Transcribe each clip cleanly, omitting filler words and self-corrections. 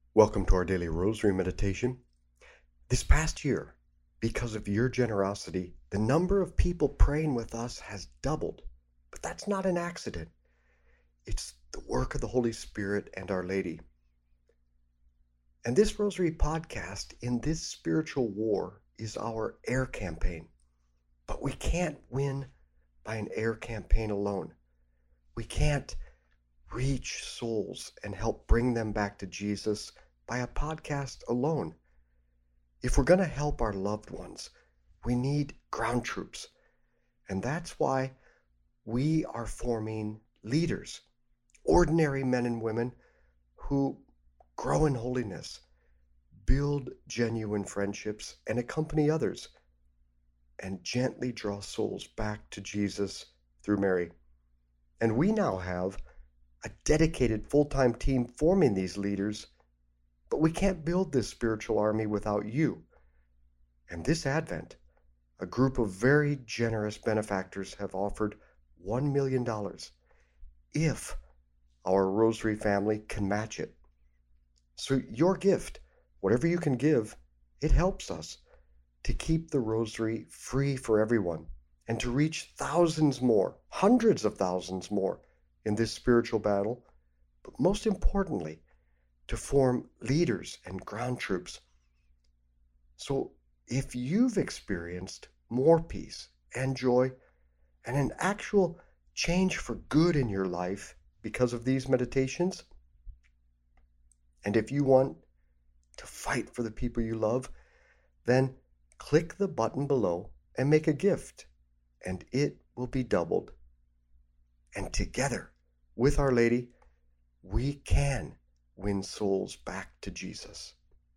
Welcome to our daily rosary meditation. This past year, because of your generosity, the number of people praying with us has doubled. But that's not an accident. It's the work of the Holy Spirit and Our Lady. And this rosary podcast in this spiritual war is our air campaign. But we can't win by an air campaign alone. We can't reach souls and help bring them back to Jesus by a podcast alone. If we're going to help our loved ones, we need ground troops. And that's why we are forming leaders, ordinary men and women who grow in holiness, build genuine friendships, and accompany others, and gently draw souls back to Jesus through Mary. And we now have a dedicated full-time team forming these leaders, but we can't build this spiritual army without you. And this Advent, a group of very generous benefactors have offered $1 million if our Rosary family can match it. So your gift, whatever you can give, it helps us to keep the Rosary free for everyone and to reach thousands more, hundreds of thousands more in this spiritual battle, but most importantly, to form leaders and ground troops. So if you've experienced more peace and joy and an actual change for good in your life because of these meditations, and if you want to fight for the people you love, then click the button below and make a gift, and it will be doubled. And together with Our Lady, we can win souls back to Jesus.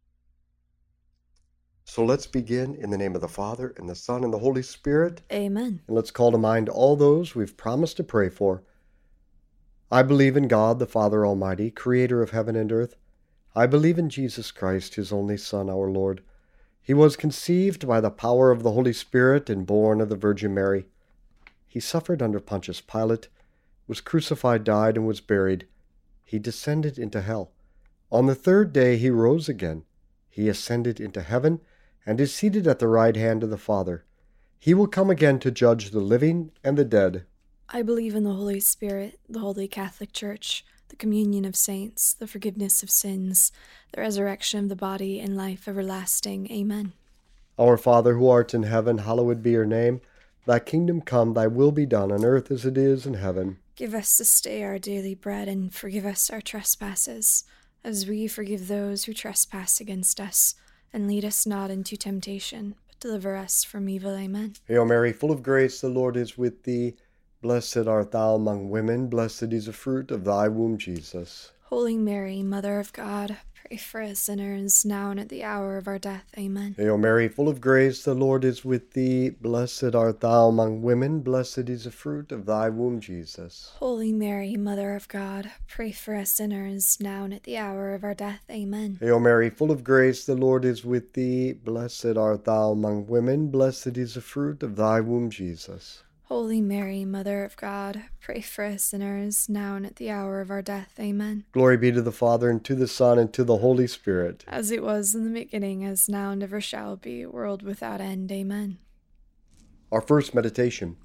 So let's begin in the name of the Father, and the Son, and the Holy Spirit. Amen. And let's call to mind all those we've promised to pray for. I believe in God, the Father Almighty, creator of heaven and earth. I believe in Jesus Christ, his only Son, our Lord. He was conceived by the power of the Holy Spirit and born of the Virgin Mary. He suffered under Pontius Pilate, was crucified, died, and was buried. He descended into hell. On the third day he rose again. He ascended into heaven and is seated at the right hand of the Father. He will come again to judge the living and the dead. I believe in the Holy Spirit, the Holy Catholic Church, the communion of saints, the forgiveness of sins, the resurrection of the body, and life everlasting. Amen. Our Father, who art in heaven, hallowed be your name. Thy kingdom come, thy will be done on earth as it is in heaven. Give us this day our daily bread, and forgive us our trespasses, as we forgive those who trespass against us. And lead us not into temptation, but deliver us from evil. Amen. Hail Mary, full of grace, the Lord is with thee. Blessed art thou among women, blessed is the fruit of thy womb, Jesus. Holy Mary, Mother of God, pray for us sinners, now and at the hour of our death. Amen. Hail Mary, full of grace, the Lord is with thee. Blessed art thou among women, blessed is the fruit of thy womb, Jesus. Holy Mary, Mother of God, pray for us sinners, now and at the hour of our death. Amen. Hail Mary, full of grace, the Lord is with thee. Blessed art thou among women, blessed is the fruit of thy womb, Jesus. Holy Mary, Mother of God, pray for us sinners, now and at the hour of our death. Amen. Glory be to the Father, and to the Son, and to the Holy Spirit. As it was in the beginning, as now, and ever shall be, world without end. Amen. Our first meditation.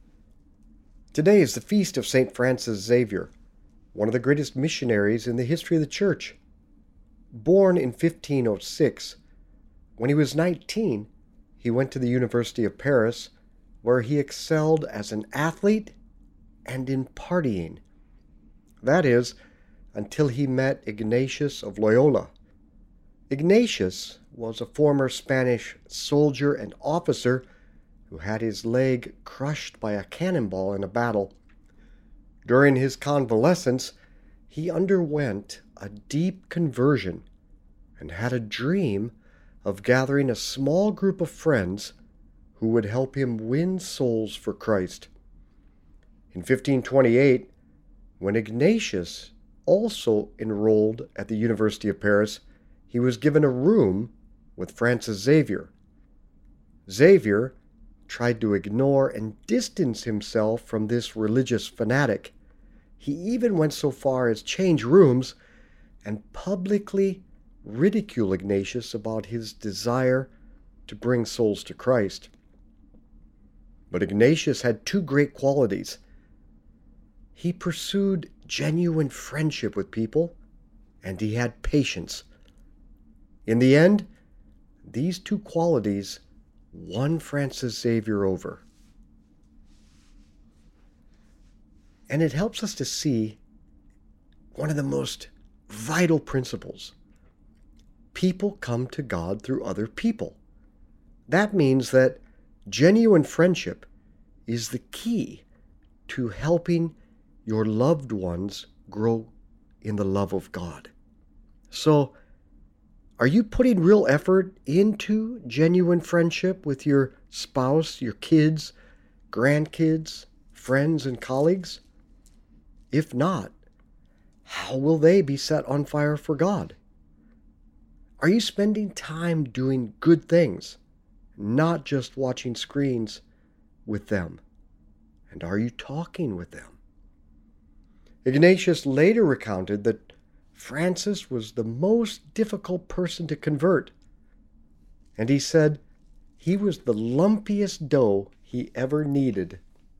Today is the feast of St. Francis Xavier, one of the greatest missionaries in the history of the Church. Born in 1506, when he was 19, he went to the University of Paris, where he excelled as an athlete and in partying. That is, until he met Ignatius of Loyola. Ignatius was a former Spanish soldier and officer who had his leg crushed by a cannonball in a battle. During his convalescence, he underwent a deep conversion and had a dream of gathering a small group of friends who would help him win souls for Christ. In 1528, when Ignatius also enrolled at the University of Paris, he was given a room with Francis Xavier. Xavier tried to ignore and distance himself from this religious fanatic. He even went so far as change rooms and publicly ridicule Ignatius about his desire to bring souls to Christ. But Ignatius had two great qualities. He pursued genuine friendship with people, and he had patience. In the end, these two qualities won Francis Xavier over. And it helps us to see one of the most vital principles. People come to God through other people. That means that genuine friendship is the key to helping your loved ones grow in the love of God. So, are you putting real effort into genuine friendship with your spouse, your kids, grandkids, friends, and colleagues? If not, how will they be set on fire for God? Are you spending time doing good things, not just watching screens with them? And are you talking with them? Ignatius later recounted that Francis was the most difficult person to convert, and he said he was the lumpiest dough he ever kneaded.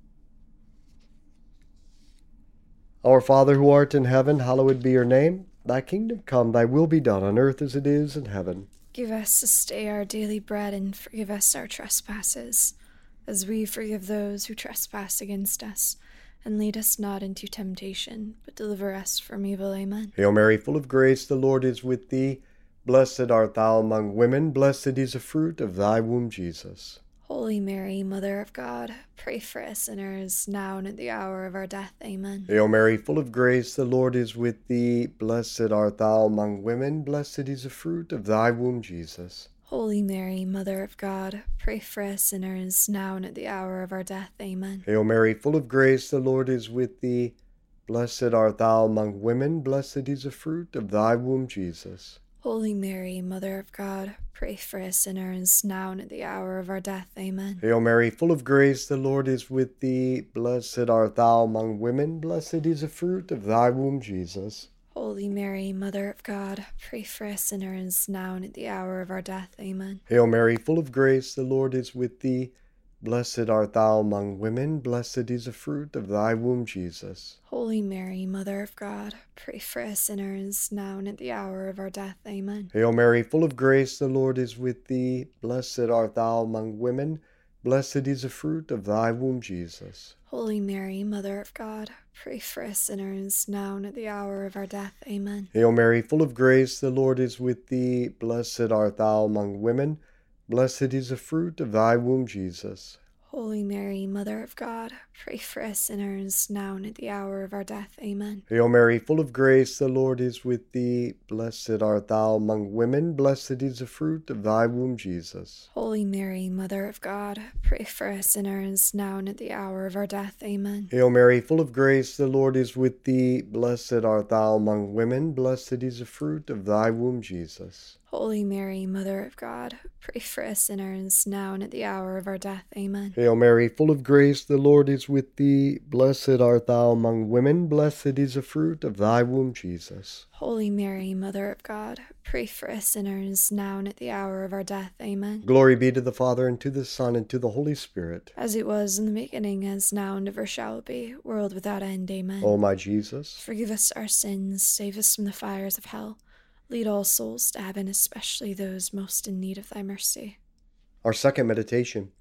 Our Father who art in heaven, hallowed be your name. Thy kingdom come, thy will be done on earth as it is in heaven. Give us this day our daily bread, and forgive us our trespasses, as we forgive those who trespass against us. And lead us not into temptation, but deliver us from evil. Amen. Hail Mary, full of grace, the Lord is with thee. Blessed art thou among women, blessed is the fruit of thy womb, Jesus. Holy Mary, Mother of God, pray for us sinners, now and at the hour of our death. Amen. Hail Mary, full of grace, the Lord is with thee. Blessed art thou among women, blessed is the fruit of thy womb, Jesus. Holy Mary, Mother of God, pray for us sinners, now and at the hour of our death. Amen. Hail Mary, full of grace, the Lord is with thee. Blessed art thou among women, blessed is the fruit of thy womb, Jesus. Holy Mary, Mother of God, pray for us sinners, now and at the hour of our death. Amen. Hail Mary, full of grace, the Lord is with thee. Blessed art thou among women, blessed is the fruit of thy womb, Jesus. Holy Mary, Mother of God, pray for us sinners, now and at the hour of our death. Amen. Hail Mary, full of grace, the Lord is with thee. Blessed art thou among women, blessed is the fruit of thy womb, Jesus. Holy Mary, Mother of God, pray for us sinners, now and at the hour of our death. Amen. Hail Mary, full of grace, the Lord is with thee. Blessed art thou among women, blessed is the fruit of thy womb, Jesus. Holy Mary, Mother of God, pray for us sinners, now and at the hour of our death. Amen. Hail Mary, full of grace, the Lord is with thee. Blessed art thou among women, blessed is the fruit of thy womb, Jesus. Holy Mary, Mother of God, pray for us sinners, now and at the hour of our death. Amen. Hail Mary, full of grace, the Lord is with thee. Blessed art thou among women, blessed is the fruit of thy womb, Jesus. Holy Mary, Mother of God, pray for us sinners, now and at the hour of our death. Amen. Hail Mary, full of grace, the Lord is with thee. Blessed art thou among women, blessed is the fruit of thy womb, Jesus. Holy Mary, Mother of God, pray for us sinners, now and at the hour of our death. Amen. Hail Mary, full of grace, the Lord is with thee. Blessed art thou among women, blessed is the fruit of thy womb, Jesus. Holy Mary, Mother of God, pray for us sinners, now and at the hour of our death. Amen. Glory be to the Father, and to the Son, and to the Holy Spirit. As it was in the beginning, as now, and ever shall be, world without end. Amen. O my Jesus, forgive us our sins, save us from the fires of hell. Lead all souls to heaven, especially those most in need of thy mercy. Our second meditation.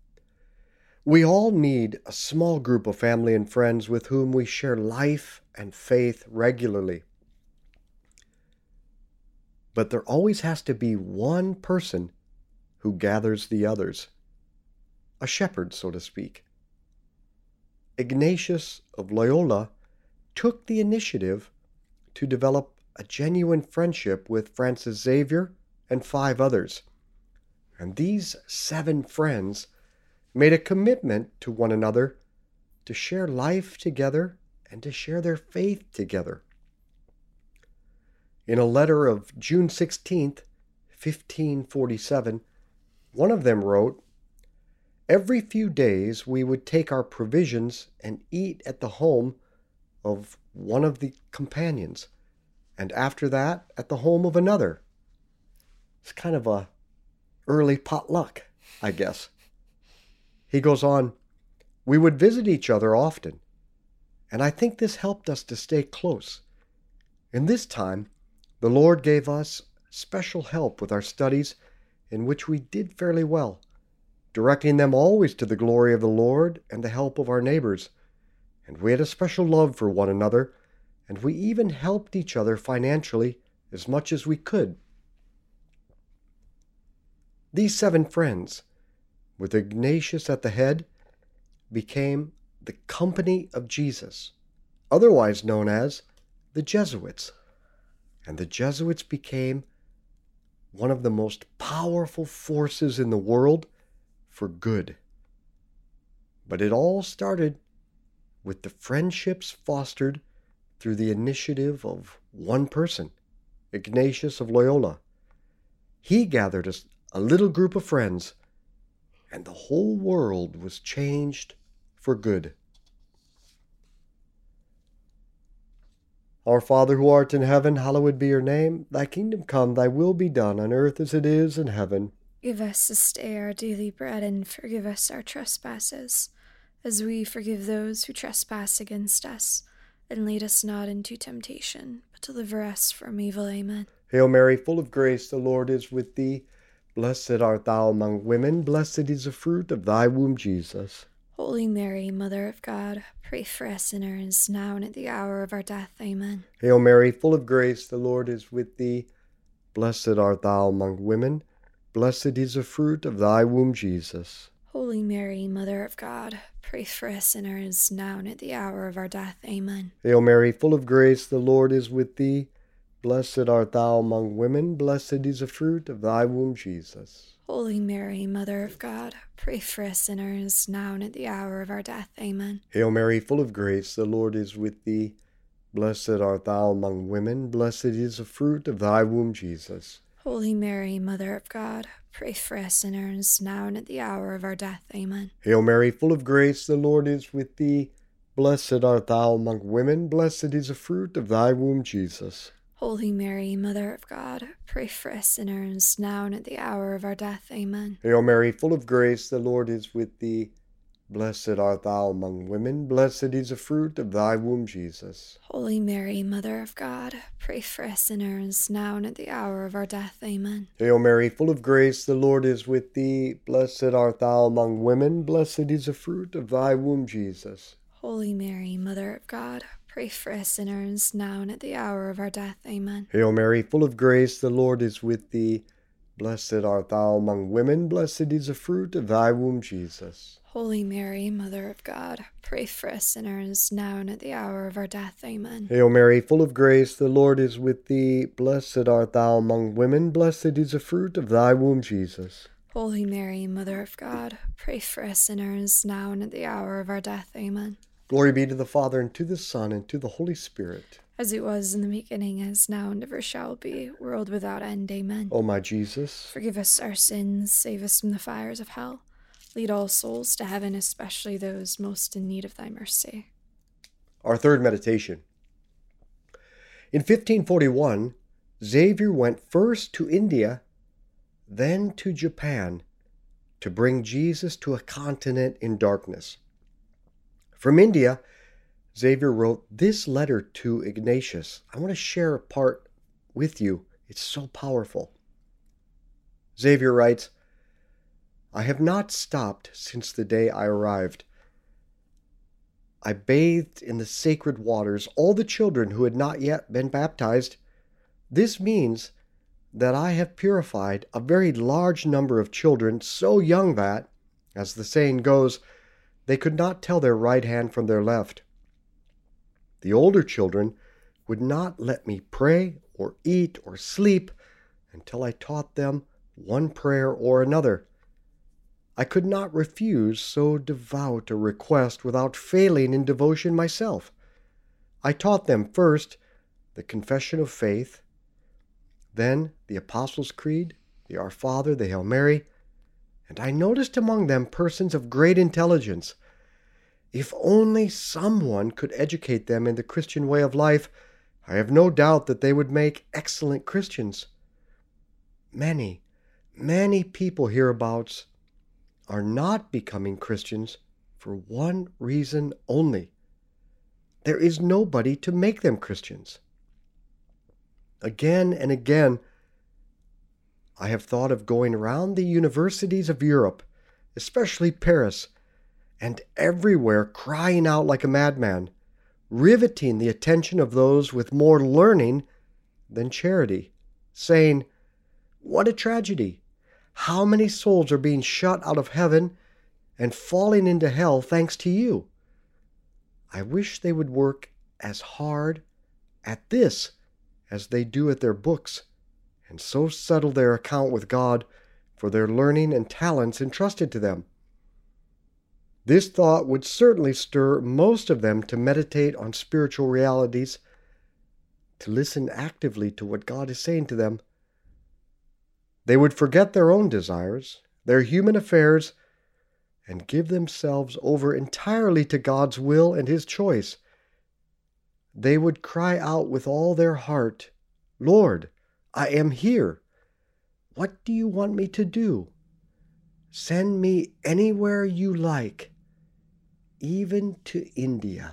We all need a small group of family and friends with whom we share life and faith regularly. But there always has to be one person who gathers the others. A shepherd, so to speak. Ignatius of Loyola took the initiative to develop a genuine friendship with Francis Xavier and 5 others. And these 7 friends made a commitment to one another to share life together and to share their faith together. In a letter of June 16th, 1547, one of them wrote, "Every few days we would take our provisions and eat at the home of one of the companions, and after that at the home of another. It's kind of a early potluck, I guess. He goes on, we would visit each other often, and I think this helped us to stay close. In this time, the Lord gave us special help with our studies, in which we did fairly well, directing them always to the glory of the Lord and the help of our neighbors. And we had a special love for one another, and we even helped each other financially as much as we could. These 7 friends, with Ignatius at the head, became the Company of Jesus, otherwise known as the Jesuits. And the Jesuits became one of the most powerful forces in the world for good. But it all started with the friendships fostered through the initiative of one person, Ignatius of Loyola. He gathered a little group of friends, and the whole world was changed for good. Our Father who art in heaven, hallowed be your name. Thy kingdom come, thy will be done on earth as it is in heaven. Give us this day our daily bread, and forgive us our trespasses, as we forgive those who trespass against us. And lead us not into temptation, but deliver us from evil. Amen. Hail Mary, full of grace, the Lord is with thee. Blessed art thou among women, blessed is the fruit of thy womb, Jesus. Holy Mary, Mother of God, pray for us sinners, now and at the hour of our death. Amen. Hail Mary, full of grace, the Lord is with thee. Blessed art thou among women, blessed is the fruit of thy womb, Jesus. Holy Mary, Mother of God, pray for us sinners, now and at the hour of our death. Amen. Hail Mary, full of grace, the Lord is with thee. Blessed art thou among women, blessed is the fruit of thy womb, Jesus. Holy Mary, Mother of God, pray for us sinners, now and at the hour of our death. Amen. Hail Mary, full of grace, the Lord is with thee. Blessed art thou among women, blessed is the fruit of thy womb, Jesus. Holy Mary, Mother of God, pray for us sinners, now and at the hour of our death. Amen. Hail Mary, full of grace, the Lord is with thee. Blessed art thou among women, blessed is the fruit of thy womb, Jesus. Holy Mary, Mother of God, pray for us sinners, now and at the hour of our death. Amen. Hail Mary, full of grace, the Lord is with thee. Blessed art thou among women, blessed is the fruit of thy womb, Jesus. Holy Mary, Mother of God, pray for us sinners, now and at the hour of our death. Amen. Hail Mary, full of grace, the Lord is with thee. Blessed art thou among women, blessed is the fruit of thy womb, Jesus. Holy Mary, Mother of God, pray for us sinners, now and at the hour of our death. Amen. Hail Mary, full of grace, the Lord is with thee. Blessed art thou among women, blessed is the fruit of thy womb, Jesus. Holy Mary, Mother of God, pray for us sinners, now and at the hour of our death. Amen. Hail Mary, full of grace, the Lord is with thee. Blessed art thou among women, blessed is the fruit of thy womb, Jesus. Holy Mary, Mother of God, pray for us sinners, now and at the hour of our death. Amen. Glory be to the Father, and to the Son, and to the Holy Spirit. As it was in the beginning, as now, and ever shall be, world without end. Amen. O my Jesus, forgive us our sins, save us from the fires of hell. Lead all souls to heaven, especially those most in need of thy mercy. Our third meditation. In 1541, Xavier went first to India, then to Japan, to bring Jesus to a continent in darkness. From India, Xavier wrote this letter to Ignatius. I want to share a part with you. It's so powerful. Xavier writes, I have not stopped since the day I arrived. I bathed in the sacred waters all the children who had not yet been baptized. This means that I have purified a very large number of children so young that, as the saying goes, they could not tell their right hand from their left. The older children would not let me pray or eat or sleep until I taught them one prayer or another. I could not refuse so devout a request without failing in devotion myself. I taught them first the Confession of Faith, then the Apostles' Creed, the Our Father, the Hail Mary, and I noticed among them persons of great intelligence. If only someone could educate them in the Christian way of life, I have no doubt that they would make excellent Christians. many, many people hereabouts are not becoming Christians for one reason only. There is nobody to make them Christians. Again and again, I have thought of going around the universities of Europe, especially Paris, and everywhere crying out like a madman, riveting the attention of those with more learning than charity, saying, "What a tragedy! How many souls are being shut out of heaven and falling into hell thanks to you?" I wish they would work as hard at this as they do at their books, and so settle their account with God for their learning and talents entrusted to them. This thought would certainly stir most of them to meditate on spiritual realities, to listen actively to what God is saying to them. They would forget their own desires, their human affairs, and give themselves over entirely to God's will and His choice. They would cry out with all their heart, "Lord, I am here. What do you want me to do? Send me anywhere you like, even to India."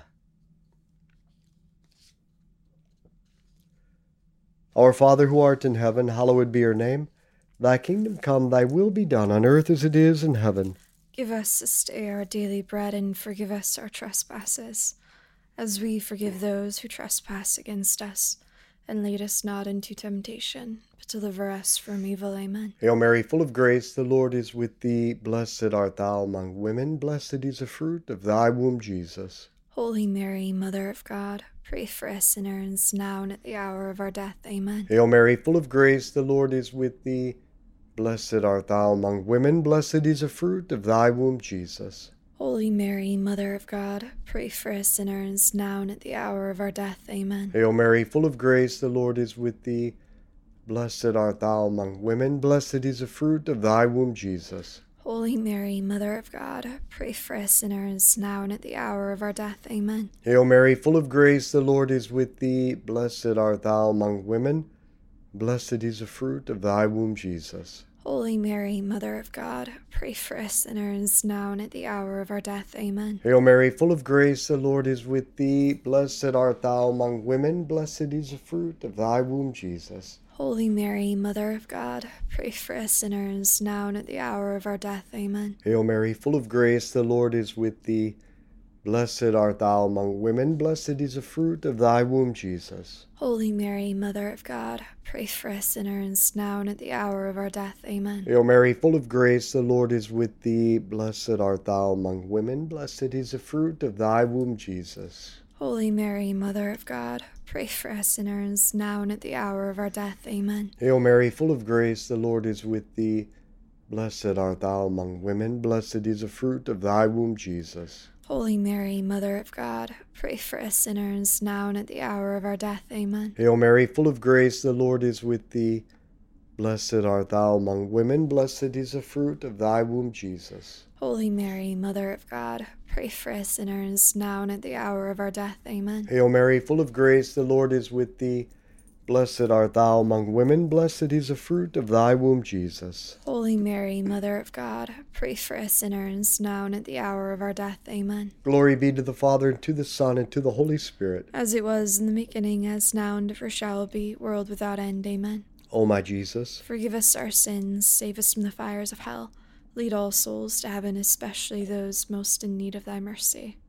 Our Father who art in heaven, hallowed be your name. Thy kingdom come, thy will be done on earth as it is in heaven. Give us this day our daily bread, and forgive us our trespasses, as we forgive those who trespass against us. And lead us not into temptation, but deliver us from evil. Amen. Hail Mary, full of grace, the Lord is with thee. Blessed art thou among women. Blessed is the fruit of thy womb, Jesus. Holy Mary, Mother of God, pray for us sinners, now and at the hour of our death. Amen. Hail Mary, full of grace, the Lord is with thee. Blessed art thou among women. Blessed is the fruit of thy womb, Jesus. Holy Mary, Mother of God, pray for us sinners, now and at the hour of our death. Amen. Hail Mary, full of grace, the Lord is with thee. Blessed art thou among women. Blessed is the fruit of thy womb, Jesus. Holy Mary, Mother of God, pray for us sinners, now and at the hour of our death. Amen. Hail Mary, full of grace, the Lord is with thee. Blessed art thou among women. Blessed is the fruit of thy womb, Jesus. Holy Mary, Mother of God, pray for us sinners, now and at the hour of our death. Amen. Hail Mary, full of grace, the Lord is with thee. Blessed art thou among women. Blessed is the fruit of thy womb, Jesus. Holy Mary, Mother of God, pray for us sinners, now and at the hour of our death. Amen. Hail Mary, full of grace, the Lord is with thee. Blessed art thou among women. Blessed is the fruit of thy womb, Jesus. Holy Mary, Mother of God, pray for us sinners, now and at the hour of our death. Amen. Hail Mary, full of grace, the Lord is with thee. Blessed art thou among women. Blessed is the fruit of thy womb, Jesus. Holy Mary, Mother of God, pray for us sinners, now and at the hour of our death. Amen. Hail Mary, full of grace, the Lord is with thee. Blessed art thou among women. Blessed is the fruit of thy womb, Jesus. Holy Mary, Mother of God, pray for us sinners, now and at the hour of our death. Amen. Hail Mary, full of grace, the Lord is with thee. Blessed art thou among women. Blessed is the fruit of thy womb, Jesus. Holy Mary, Mother of God, pray for us sinners, now and at the hour of our death. Amen. Hail Mary, full of grace, the Lord is with thee. Blessed art thou among women. Blessed is the fruit of thy womb, Jesus. Holy Mary, Mother of God, pray for us sinners, now and at the hour of our death. Amen. Glory be to the Father, and to the Son, and to the Holy Spirit. As it was in the beginning, as now, and ever shall be, world without end. Amen. O my Jesus, forgive us our sins, save us from the fires of hell. Lead all souls to heaven, especially those most in need of thy mercy.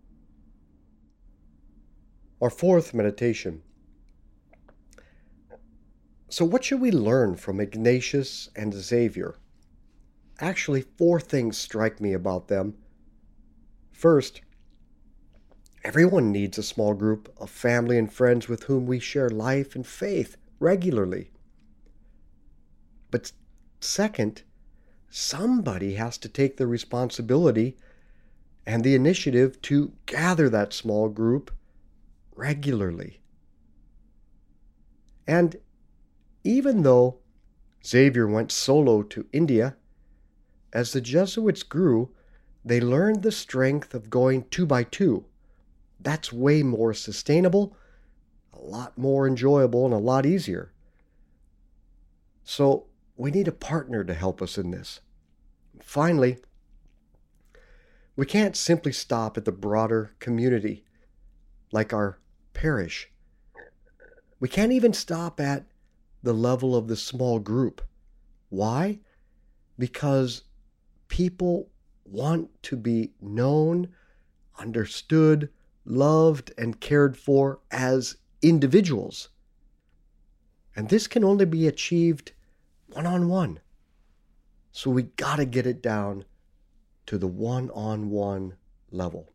Our fourth meditation. So what should we learn from Ignatius and Xavier? Actually, 4 things strike me about them. First, everyone needs a small group of family and friends with whom we share life and faith regularly. But second, somebody has to take the responsibility and the initiative to gather that small group regularly. And even though Xavier went solo to India, as the Jesuits grew, they learned the strength of going 2 by 2. That's way more sustainable, a lot more enjoyable, and a lot easier. So we need a partner to help us in this. Finally, we can't simply stop at the broader community, like our parish. We can't even stop at the level of the small group. Why? Because people want to be known, understood, loved, and cared for as individuals. And this can only be achieved one-on-one. So we gotta get it down to the one-on-one level.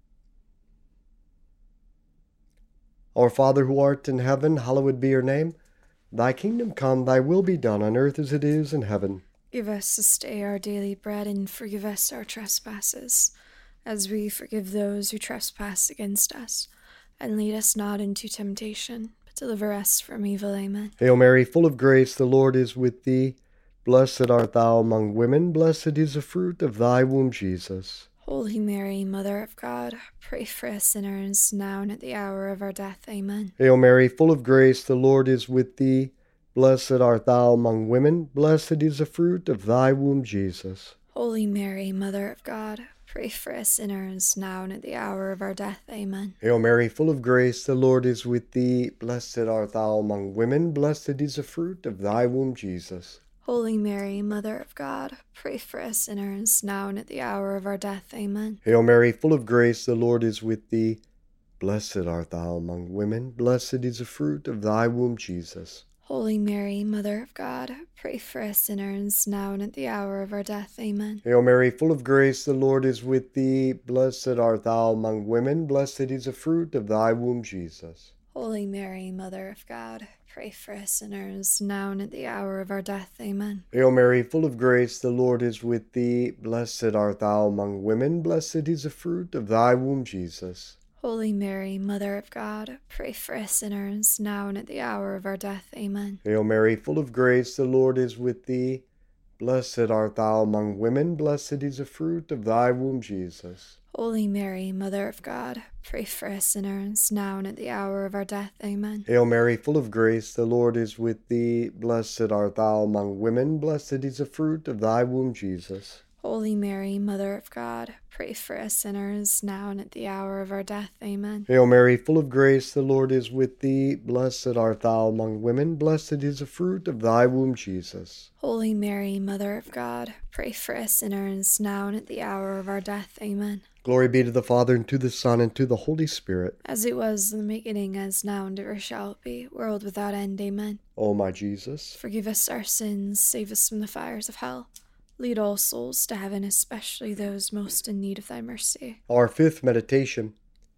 Our Father who art in heaven, hallowed be your name. Thy kingdom come, thy will be done on earth as it is in heaven. Give us this day our daily bread, and forgive us our trespasses, as we forgive those who trespass against us. And lead us not into temptation, but deliver us from evil. Amen. Hail Mary, full of grace, the Lord is with thee. Blessed art thou among women, blessed is the fruit of thy womb, Jesus. Holy Mary, Mother of God, pray for us sinners, now and at the hour of our death. Amen. Hail Mary, full of grace, the Lord is with thee. Blessed art thou among women, blessed is the fruit of thy womb, Jesus. Holy Mary, Mother of God, pray for us sinners, now and at the hour of our death. Amen. Hail Mary, full of grace, the Lord is with thee. Blessed art thou among women, blessed is the fruit of thy womb, Jesus. Holy Mary, Mother of God, pray for us sinners, now and at the hour of our death. Amen. Hail Mary, full of grace, the Lord is with thee. Blessed art thou among women, blessed is the fruit of thy womb, Jesus. Holy Mary, Mother of God, pray for us sinners, now and at the hour of our death. Amen. Hail Mary, full of grace, the Lord is with thee. Blessed art thou among women, blessed is the fruit of thy womb, Jesus. Holy Mary, Mother of God, pray for us sinners, now and at the hour of our death. Amen. Hail Mary, full of grace, the Lord is with thee. Blessed art thou among women, blessed is the fruit of thy womb, Jesus. Holy Mary, Mother of God, pray for us sinners, now and at the hour of our death. Amen. Hail Mary, full of grace, the Lord is with thee. Blessed art thou among women, blessed is the fruit of thy womb, Jesus. Holy Mary, Mother of God, pray for us sinners, now and at the hour of our death. Amen. Hail Mary, full of grace, the Lord is with thee. Blessed art thou among women, blessed is the fruit of thy womb, Jesus. Holy Mary, Mother of God, pray for us sinners, now and at the hour of our death. Amen. Hail Mary, full of grace, the Lord is with thee. Blessed art thou among women, blessed is the fruit of thy womb, Jesus. Holy Mary, Mother of God, pray for us sinners, now and at the hour of our death. Amen. Glory be to the Father, and to the Son, and to the Holy Spirit. As it was in the beginning, as now, and ever shall be, world without end. Amen. O my Jesus, forgive us our sins, save us from the fires of hell. Lead all souls to heaven, especially those most in need of thy mercy. Our fifth meditation.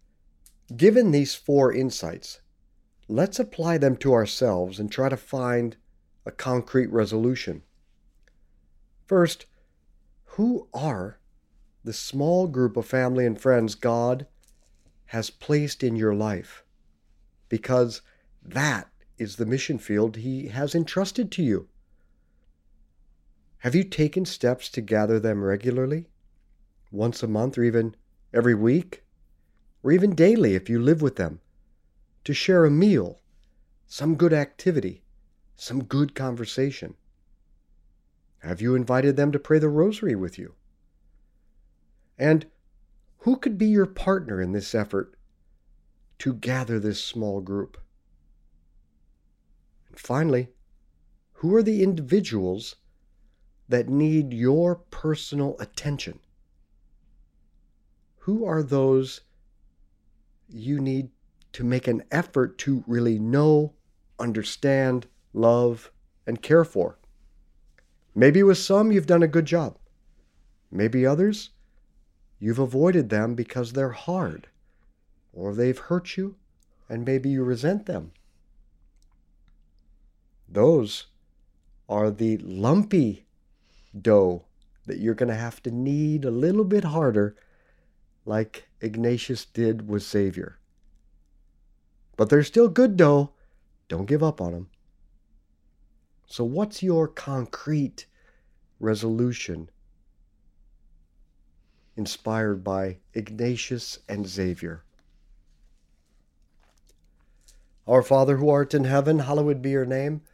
Given these 4 insights, let's apply them to ourselves and try to find a concrete resolution. First, who are the small group of family and friends God has placed in your life? Because that is the mission field He has entrusted to you. Have you taken steps to gather them regularly? Once a month, or even every week? Or even daily if you live with them? To share a meal, some good activity, some good conversation? Have you invited them to pray the rosary with you? And who could be your partner in this effort to gather this small group? And finally, who are the individuals that need your personal attention? Who are those you need to make an effort to really know, understand, love, and care for? Maybe with some you've done a good job. Maybe others, you've avoided them because they're hard, or they've hurt you, and maybe you resent them. Those are the lumpy dough that you're going to have to knead a little bit harder, like Ignatius did with Xavier. But they're still good dough. Don't give up on them. So what's your concrete resolution inspired by Ignatius and Xavier? Our Father who art in heaven, hallowed be your name.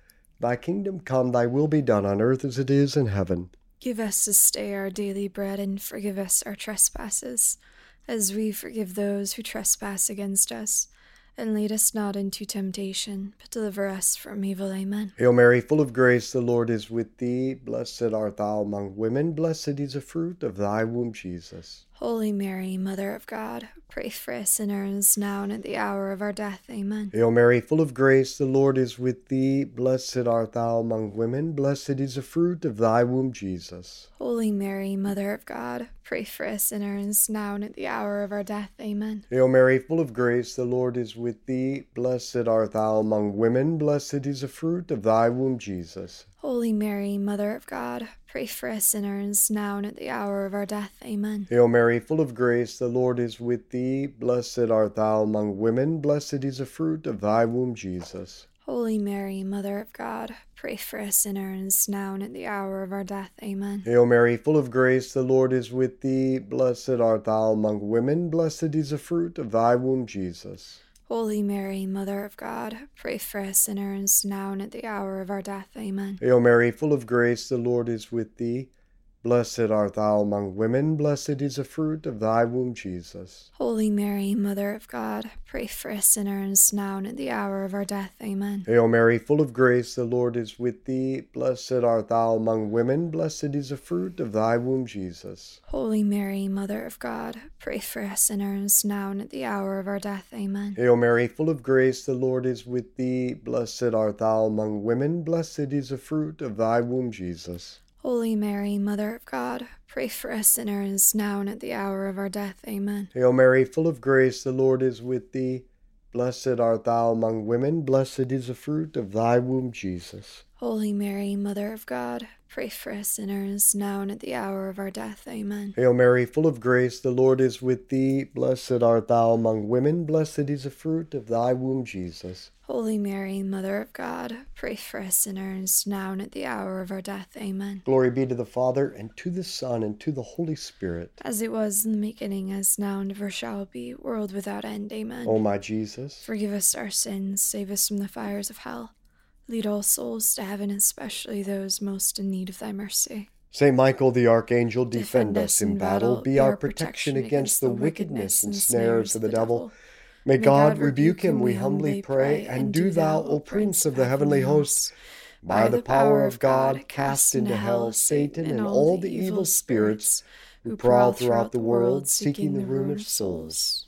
Thy kingdom come, thy will be done on earth as it is in heaven. Give us this day our daily bread, and forgive us our trespasses, as we forgive those who trespass against us. And lead us not into temptation, but deliver us from evil. Amen. Hail Mary, full of grace, the Lord is with thee. Blessed art thou among women. Blessed is the fruit of thy womb, Jesus. Holy Mary, Mother of God, pray for us sinners, now and at the hour of our death. Amen. Hail Mary, full of grace, the Lord is with thee. Blessed art thou among women. Blessed is the fruit of thy womb, Jesus. Holy Mary, Mother of God, pray for us sinners, now and at the hour of our death. Amen. Hail Mary, full of grace, the Lord is with thee. Blessed art thou among women. Blessed is the fruit of thy womb, Jesus. Holy Mary, Mother of God, pray for us sinners, now and at the hour of our death. Amen. Hail Mary, full of grace, the Lord is with thee. Blessed art thou among women. Blessed is the fruit of thy womb, Jesus. Holy Mary, Mother of God, pray for us sinners, now and at the hour of our death. Amen. Hail Mary, full of grace, the Lord is with thee. Blessed art thou among women. Blessed is the fruit of thy womb, Jesus. Holy Mary, Mother of God, pray for us sinners, now and at the hour of our death. Amen. Hail Mary, full of grace, the Lord is with thee. Blessed art thou among women. Blessed is the fruit of thy womb, Jesus. Holy Mary, Mother of God, pray for us sinners, now and at the hour of our death. Amen. Hail Mary, full of grace, the Lord is with thee. Blessed art thou among women. Blessed is the fruit of thy womb, Jesus. Holy Mary, Mother of God, pray for us sinners, now and at the hour of our death. Amen. Hail Mary, full of grace, the Lord is with thee. Blessed art thou among women. Blessed is the fruit of thy womb, Jesus. Holy Mary, Mother of God, pray for us sinners, now and at the hour of our death. Amen. Hail Mary, full of grace, the Lord is with thee. Blessed art thou among women. Blessed is the fruit of thy womb, Jesus. Holy Mary, Mother of God, pray for us sinners, now and at the hour of our death. Amen. Hail Mary, full of grace, the Lord is with thee. Blessed art thou among women. Blessed is the fruit of thy womb, Jesus. Holy Mary, Mother of God, pray for us sinners, now and at the hour of our death. Amen. Glory be to the Father, and to the Son, and to the Holy Spirit. As it was in the beginning, as now, and ever shall be, world without end. Amen. O my Jesus, forgive us our sins, save us from the fires of hell. Lead all souls to heaven, especially those most in need of thy mercy. Saint Michael the Archangel, defend us in battle. Be our protection against the wickedness and snares of the devil. May God rebuke him, we humbly pray, and do thou, O Prince of the heavenly hosts, by the power of God, cast into hell Satan and all the evil spirits who prowl throughout the world, seeking the ruin of souls.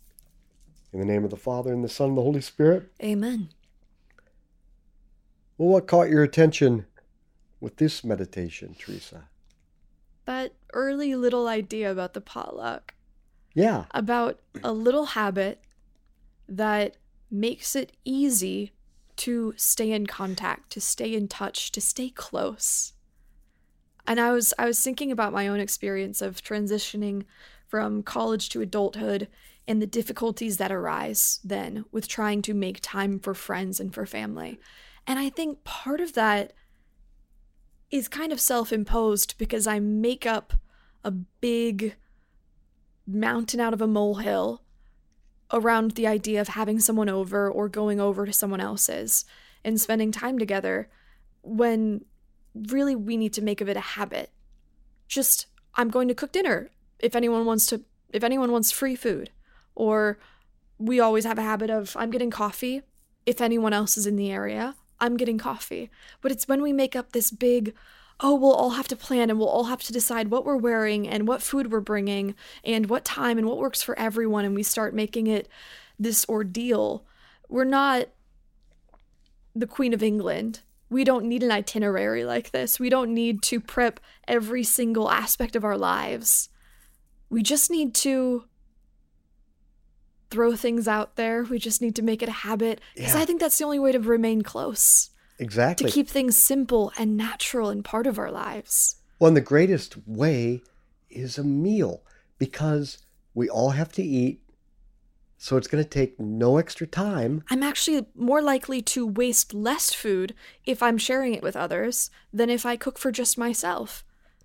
In the name of the Father, and the Son, and the Holy Spirit. Amen. Well, what caught your attention with this meditation, Teresa? That early little idea about the potluck. Yeah. About a little habit that makes it easy to stay in contact, to stay in touch, to stay close. And I was thinking about my own experience of transitioning from college to adulthood and the difficulties that arise then with trying to make time for friends and for family. And I think part of that is kind of self-imposed because I make up a big mountain out of a molehill around the idea of having someone over or going over to someone else's and spending time together when really we need to make of it a habit. Just, I'm going to cook dinner if anyone wants free food. Or we always have a habit of, I'm getting coffee if anyone else is in the area. I'm getting coffee. But it's when we make up this big, oh, we'll all have to plan and we'll all have to decide what we're wearing and what food we're bringing and what time and what works for everyone, and we start making it this ordeal. We're not the Queen of England. We don't need an itinerary like this. We don't need to prep every single aspect of our lives. We just need to throw things out there. We just need to make it a habit. Because I think that's the only way to remain close. Exactly. To keep things simple and natural and part of our lives. Well, and the greatest way is a meal, because we all have to eat, so it's going to take no extra time. I'm actually more likely to waste less food if I'm sharing it with others than if I cook for just myself.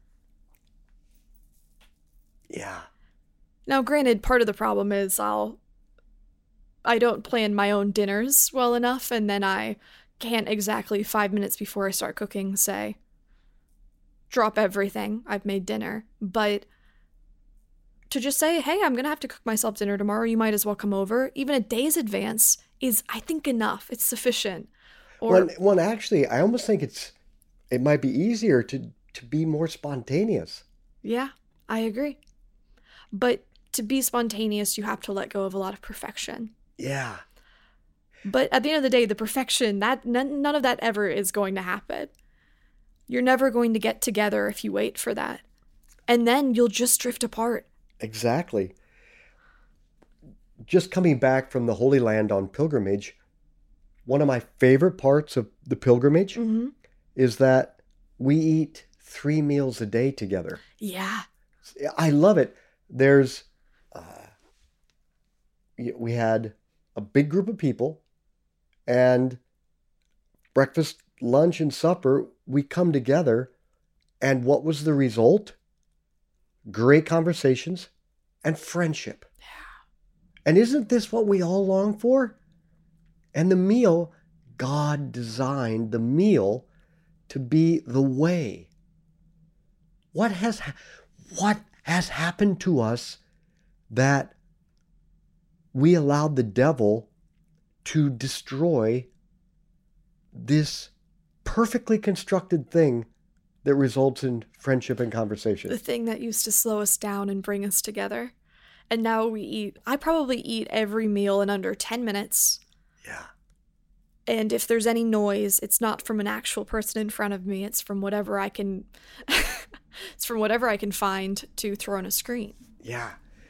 Yeah. Now, granted, part of the problem is I don't plan my own dinners well enough, and then I can't exactly 5 minutes before I start cooking say, drop everything, I've made dinner. But to just say, hey, I'm going to have to cook myself dinner tomorrow, you might as well come over, even a day's advance is, I think, enough. It's sufficient. Or Actually, I almost think it might be easier to be more spontaneous. yeah, I agree. But to be spontaneous, you have to let go of a lot of perfection. Yeah. But at the end of the day, the perfection, that none of that ever is going to happen. You're never going to get together if you wait for that. And then you'll just drift apart. Exactly. Just coming back from the Holy Land on pilgrimage, one of my favorite parts of the pilgrimage is that we eat 3 meals a day together. Yeah. I love it. We had a big group of people, and breakfast, lunch, and supper, we come together, and what was the result? Great conversations and friendship. Yeah. And isn't this what we all long for? And the meal, God designed the meal to be the way. What has happened to us that we allowed the devil to destroy this perfectly constructed thing that results in friendship and conversation? The thing that used to slow us down and bring us together. And now I probably eat every meal in under 10 minutes. Yeah. And if there's any noise, it's not from an actual person in front of me. It's from whatever I can find to throw on a screen. Yeah.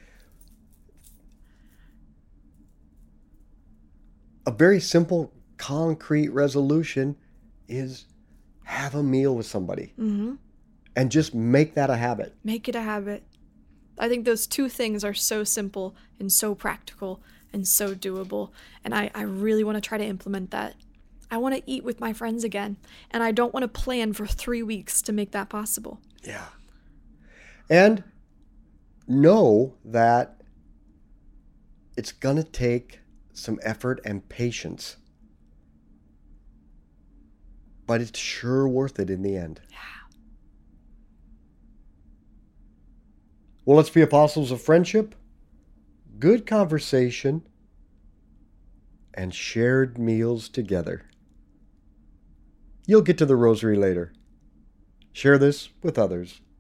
A very simple, concrete resolution is have a meal with somebody. Mm-hmm. And just make that a habit. Make it a habit. I think those two things are so simple and so practical and so doable. And I really want to try to implement that. I want to eat with my friends again. And I don't want to plan for 3 weeks to make that possible. Yeah. And know that it's going to take some effort and patience. But it's sure worth it in the end. Yeah. Well, let's be apostles of friendship, good conversation, and shared meals together. You'll get to the rosary later. Share this with others.